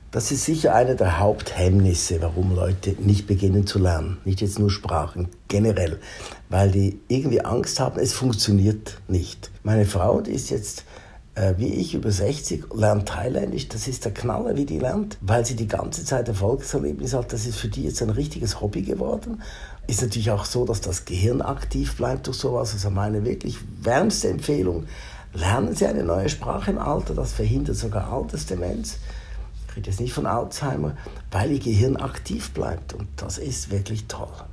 Das ist sicher eine der Haupthemmnisse, warum Leute nicht beginnen zu lernen. Nicht jetzt nur Sprachen, generell. Weil die irgendwie Angst haben, es funktioniert nicht. Meine Frau, die ist jetzt wie ich über 60, lernt Thailändisch. Das ist der Knaller, wie die lernt, weil sie die ganze Zeit Erfolgserlebnis hat. Das ist für die jetzt ein richtiges Hobby geworden. Ist natürlich auch so, dass das Gehirn aktiv bleibt durch sowas. Also meine wirklich wärmste Empfehlung: Lernen Sie eine neue Sprache im Alter. Das verhindert sogar Altersdemenz. Ich rede jetzt nicht von Alzheimer, weil Ihr Gehirn aktiv bleibt. Und das ist wirklich toll.